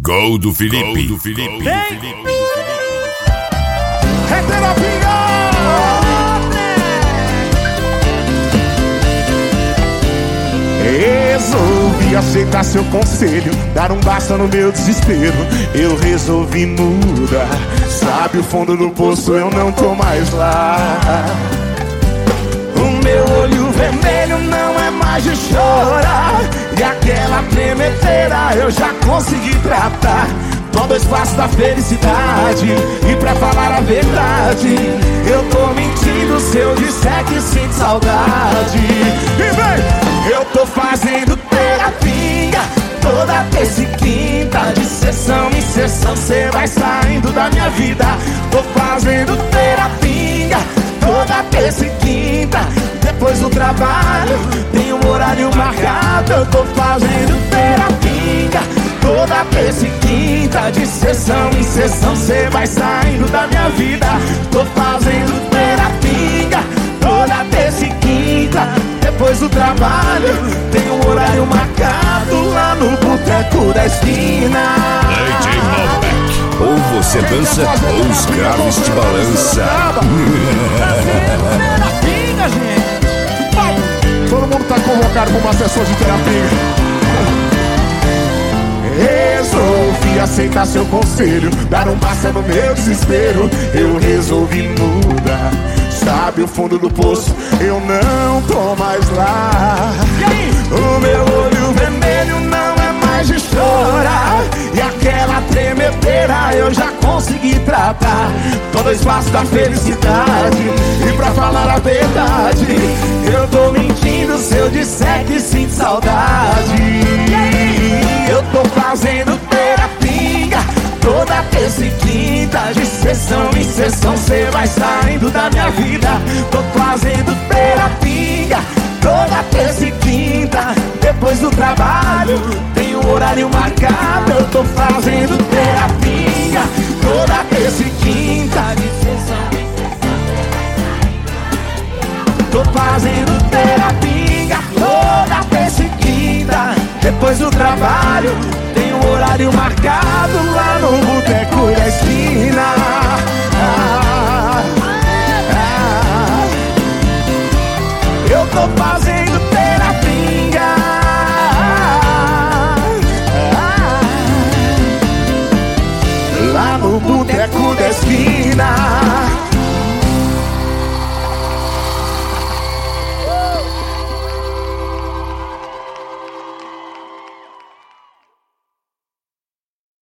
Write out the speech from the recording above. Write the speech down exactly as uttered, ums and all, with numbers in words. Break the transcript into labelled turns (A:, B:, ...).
A: Gol do Felipe. Gol do Felipe.
B: Vem.
A: Felipe.
B: É terapia. Resolvi aceitar seu conselho, dar um basta no meu desespero. Eu resolvi mudar. Sabe o fundo do poço, eu não tô mais lá. O meu olho vermelho não é mais de chorar, e aquela tremedeira eu já consegui tratar. Tô dois passos da felicidade, e pra falar a verdade, eu tô mentindo se eu disser que sinto saudade. E vem! Eu tô fazendo terapia toda terça e quinta, de sessão em sessão cê vai saindo da minha vida. Tô fazendo terapia toda terça e quinta, depois do trabalho tem um horário marcado. Eu tô fazendo terapia toda terça e quinta, de sessão em sessão cê vai saindo da minha vida. Tô fazendo terapia toda terça e quinta, depois do trabalho tem um horário marcado lá no boteco da esquina.
A: D J Malbec.
C: Ou você dança ou os cravos te balança.
B: Terapia, gente. Vai. Todo mundo tá convocado pra uma sessão de terapia. Resolvi aceitar seu conselho, dar um passo no meu desespero. Eu resolvi mudar. Sabe o fundo do poço, eu não tô mais lá. O meu olho vermelho não é mais de chorar, e aquela tremedeira eu já consegui tratar. Tô dois passos da felicidade, e pra falar a verdade, eu tô mentindo se eu disser que sinto saudade. Eu tô fazendo terapia toda terça e quinta, de sessão em sessão cê vai saindo da minha vida. Tô fazendo terapia toda terça e quinta, depois do trabalho tem um horário marcado. Eu tô fazendo terapia toda terça e quinta, de sessão em sessão. Tô fazendo terapia toda terça e quinta, depois do trabalho tem um horário marcado lá no boteco da esquina. Ah, ah, eu tô fazendo terapia ah, lá no boteco da esquina.